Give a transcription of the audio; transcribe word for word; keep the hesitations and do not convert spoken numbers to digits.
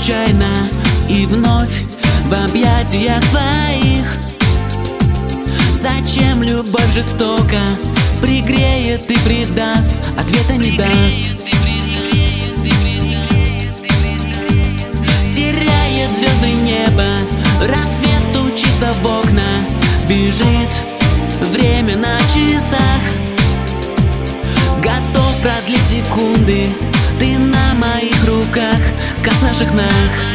случайно и вновь в объятиях твоих. Зачем любовь жестока пригреет и предаст, ответа не даст. Теряет звезды небо, рассвет стучится в окна, бежит время на часах. Готов продлить секунды, ты на моих руках, как в наших снах.